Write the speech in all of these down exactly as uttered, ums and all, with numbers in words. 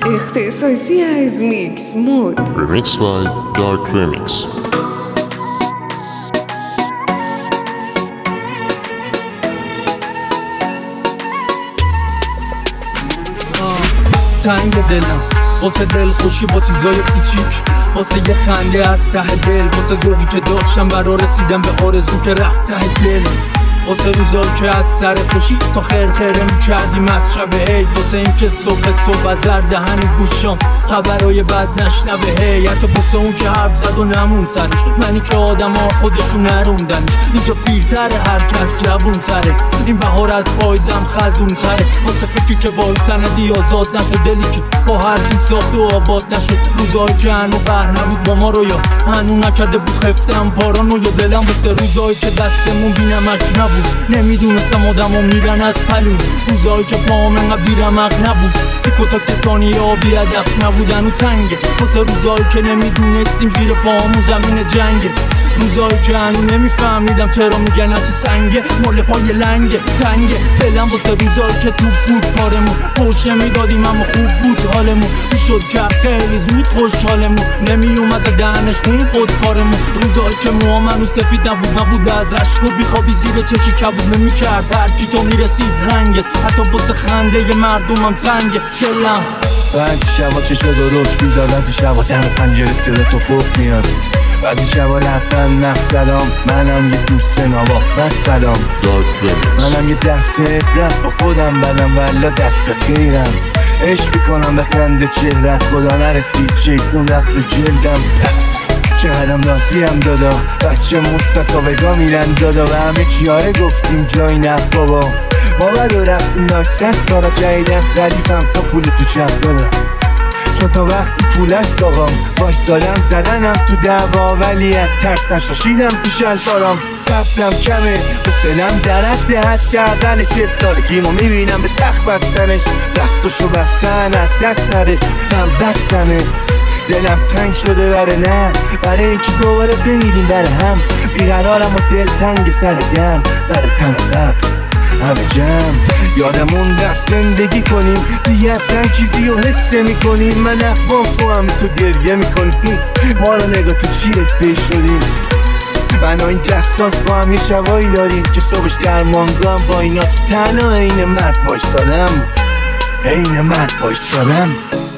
اختصاصی میکس مود Remix by Dark Remix. تنگ دلم واسه دل خوشی با چیزای کوچیک، واسه یه خنده از ته دل، واسه ذوقی که داشتم برا رسیدم به آرزو که رفت ته دل، واسه روزایی که از سر خوشی تا خیر خیره میکردیم از شب عید، واسه این که صبح صبح از هر دهن گوشام خبرای بد نشنوه هی، حتی واسه اون که حرف زد و نمون سرش، منی که آدم ها خودشون نروندنش، اینجا پیرتره هر کس جوون تره، این بهار از پایزم خزون تره، واسه فکری که بال سندی آزاد نشد، دلی که با هر چیز ساخت و آباد نشد، روزایی که هنو قهر نبود با ما رو یا هنو نکرده بود خفتم پارانو، یا دلم واسه روزایی که دستمون بینمک نبود، نمیدونستم آدم ها میرن از پلون، روزایی که پاهم انقدر بیرمق نبود، کتا کسانی آبی هدف نبودن و تنگه، واسه روزایی که نمیدونستیم زیر پاهمون زمین جنگه، روزایی که هنو نمیفهمیدم چرا میگن هرچی سنگه مال پای لنگه تنگه، دلم واسه روزایی که توپ بود کارمون، فوشه میدادیم اما خوب بود حالمون، میشد که خیلی زود خوشحالمون، نمیومد دهنش خون خود کارمون، روزایی که موها منو سفید نبود نبود از عشق و بیخوابی زیر چشی کبود نمیکرد هرکی تو میرسید رنگت، حتی واسه خنده ی مردمم تنگه دلم. بعضی شبا چشم دروش بیدار، بعضی شبا دم پنجره صدا تو پخ میاد، بعضی شبا لبخند نقص سلام، منم یه دوست نوا بس سلام، منم یه درس عبرت با خودم بدم والا دست به خیرم، عشق میکنم به خنده چهرت، خدا نرسید شیطون رفت به جلدم، چقدرم راضیم دادا، بچه مثبت و وگا میرن دادا، و همه چیاره گفتیم جای نفت بابا، ما بدو رفتیم ناکست کارا جایدم، ردیفم تا پول تو چپ دادا، چون تا وقتی پول است آقام، وایسادم زدنم تو دعوا ولیت ترس نشاشیدم تو شلوارام، صبرم کمه حسنم درد دهد کردن چهل سالگیمو میبینم به تخت بستنش، دستشو بستن از دست نره هم بستنه، دلم تنگ شده بره نه برای اینکه دوباره بمیریم بره هم، بیقرارم و دل تنگ سر گرم بره تن رب همه جمع، یادمون رفت زندگی کنیم دیگه اصلا چیزی رو حسه میکنیم، من اخوام تو هم تو گریه میکنیم، ما رو نگاه تو چیرت پیش شدیم، من این جساس با هم یه شبایی داریم که صبحش درمانگاه با اینا تو تنها این مرد بایستادم، این مرد بایستادم.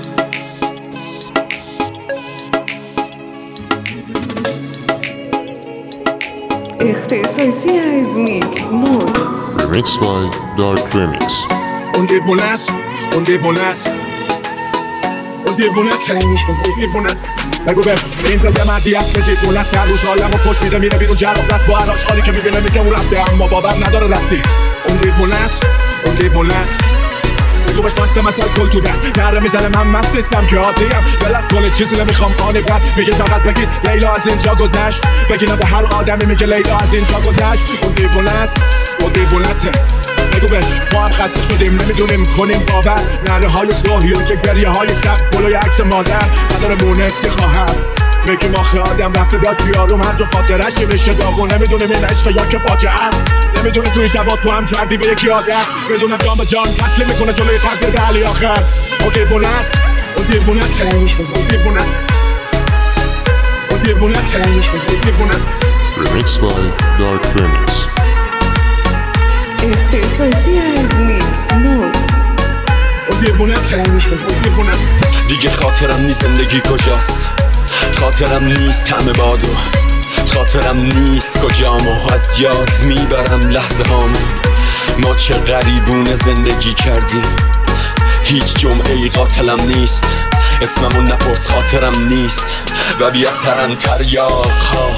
اختصاصی از میکس مود Remix by Dark Remix. Un devonas, un devonas, un devonas, un devonas. بگو بهم این دل مردی هست که دیوونست، هر روز حالم و خوش میده میره بیرون جراب دست با هر آشغالی که میبینه میگه اون رفته اما باور نداره رفتی. اون دیوونست، اون دیوونست، بگو بهش بسته مثل کل تو دست نره میزنه من مست نیستم که عادیم، دلت کل چیزی نمیخوام آنی بد میگه فقط بگید لیلا از اینجا گذشت، بگیرم به هر آدمی میگه لیلا از اینجا گذشت. اون دیوونست، اون دیوونته، بگو بهش ما هم خسته شدیم نمیدونیم کنیم باور، نره های سوهی و که گریه های سخت بلوی عکس مادر نداره مونست خواهم، بگیم آخه آدم رفته داد بیارم هر جا خاطرش میشه داغ و نمیدونیم این عشق یا که فاجعه است، نمیدونه توی شبات تو هم کردی به یکی عادت، بدونم جان به جان تسلیم میکنه جلوی تقدیر به علی آخر. اون دیوونست، اون دیوونست، اون دیوونست، اون دیوونست، اون دیوونست. Remix by Dark Remix. اختصاصی از میکس مود اون دیوونست، اون دیوونست. دیگه خاطرم نیست زندگی کجاست، خاطرم نیست طعم بادو، خاطرم نیست کجامو، از یاد میبرم لحظه هامو، ما چه غریبونه زندگی کردیم، هیچ جمعه ای قاتلم نیست، اسممون نپرس خاطرم نیست، و بی اثرن تریاق ها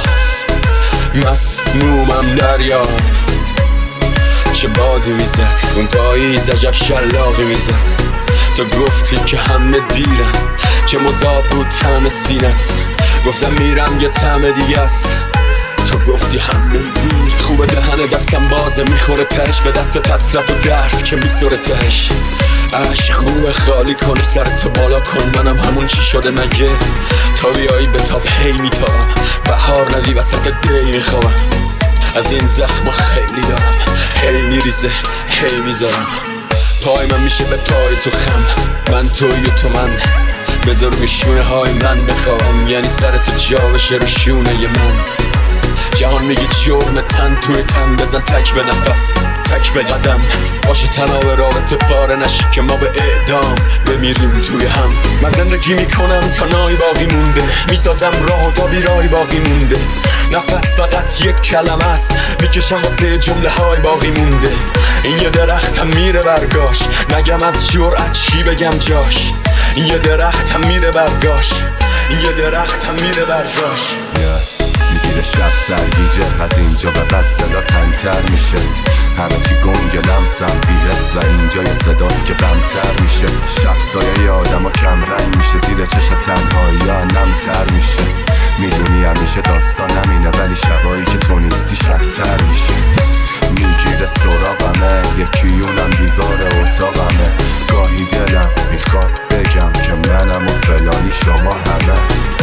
مسمومم دریا، چه بادی میزد اون پاییز عجب شلاقی میزد، تو گفتی که همه دیرن چه مذاب بود طعم سینت، گفتم میرم یه طعم دیگه است، تو گفتی همه میر خوبه دهن دستم بازه میخوره تهش به دست حسرت و درد که میسوره تهش، عشق خوبه خالی کنه سر تو بالا کن، منم همون چی شده مگه تا بیایی به تاب هی میتابم، بهار ندی وسط دی میخوام، از این زخم خیلی دارم، هی میریزه هی میذارم، پای من میشه به پای تو خم، من توی و تو من، بذار روی شونه های من بخوام، یعنی سر تو جا بشه رو شونه من. جهان میگه جرم تن توی تن، بزن تک به نفس تک به قدم، باشه تناب رابطه پاره نشی که ما به اعدام بمیریم توی هم. من زندگی میکنم تا نای باقی مونده، میسازم راه تا بیرای باقی مونده، نفس فقط یک کلمه است، میکشم واسه جمله های باقی مونده. این یه درختم میره برگاش، نگم از جرأت چی بگم جاش. این یه درختم میره برگاش، این یه درختم میره برگاش. yeah. میگیره شب سرگیجه، از اینجا به بعد دلا تنگتر میشه، همه چی گنگ لمسم بی‌حس و اینجا یه صداست که غمتر میشه. شب سایه ی آدم ها کم رنگ میشه، زیر چشم تنهایی ها نمتر میشه. میدونی همیشه داستان همینه، ولی شبایی که تو نیستی شبتر میشه. میگیره سراغمه، یکی اونم دیوار اتاقمه، گاهی دلم میخواد بگم که منم و فلانی شما همه.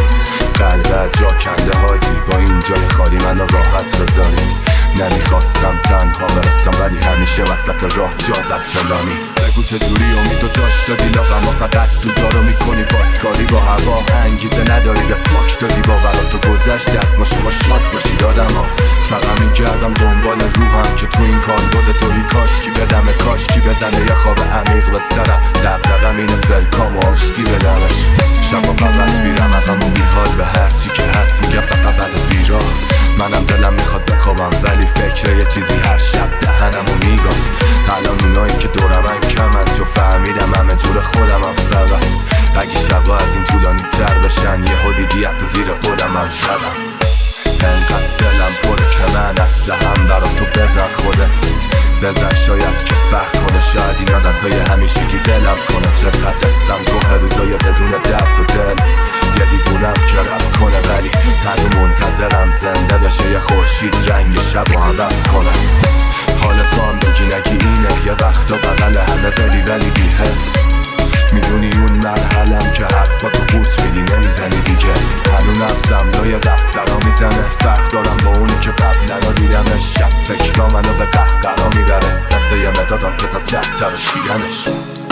قلبه جا کنده حاجی، با این جای خالی منو راحت بذارید. نمیخواستم تنها برسم ولی همیشه وسط راه جا زد فلانی. بگو چجوری امید و جاش دادی لاغم، ما فقط دودارو میکنی باسکاری با هوا، انگیزه نداری به فاک دادی باوراتو گذشته از ما، شما شاد باشید آدم ها. فقط میگردم دنبال روحم که تو این کان بوده توی کاشکی بدم، کاشکی بزنه یه خواب عمیق به سرم، دقدقم اینه فلکام و آشتی بدمش. شبا فقط میرم عقم و بیحال به هرچی که هست میگم فقط بد و بیراه. منم دلم میخواد بخوابم ولی فکر یه چیزی هر شب دهنمو میگاد. الان اونایی که دورمن کمن، جو فهمیدم همه جور خودم هم فقط. اگه شبا از این طولانی تر بشن یه هودی دیت زیر قدم هم زدم. انقدر دلم پره که من اصله هم برا تو بزن خودت، بزن شاید که فرق کنه، شاید این عادت به همیشگی ولم کنه. چقدر دستم گوه روزای بدون درد و دل، یه دیوونم که رب کنه ولی هنو منتظرم زنده بشه یه خورشید رنگ شب و عوض کنه. حال تو هم بگی نگی اینه، یه وقتا بغل همه ولی ولی بی حس. میدونی اون مرحلم که حرفاتو بوت میدی نمیزنی دیگه، هنو نبزم لای دفترها میزنه. فرق دارم با اونی که قبلا دیدمش، شب فکرها منو به قهقرا میبره، دسته یه مدادم که تا تحتر و شیرنش.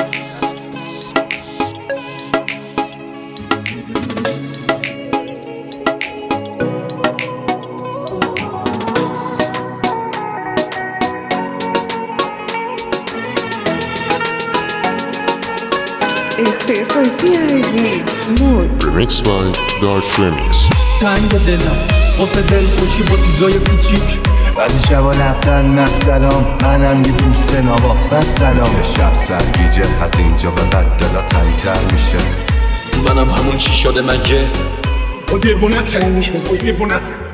Este es Socias Mix Mood. Remixed by Dark Remix. تنگ دلم واسه دل خوشی با چیزای کوچیک، بعضی شبا لبتن مقصدام، منم یه دوست نوا بس سلام. شب سرگیجه، از اینجا به بعد دلا تنگتر میشه. منم همون چی شده مگه؟ اون دیوونت چنین میشه، اون دیوونت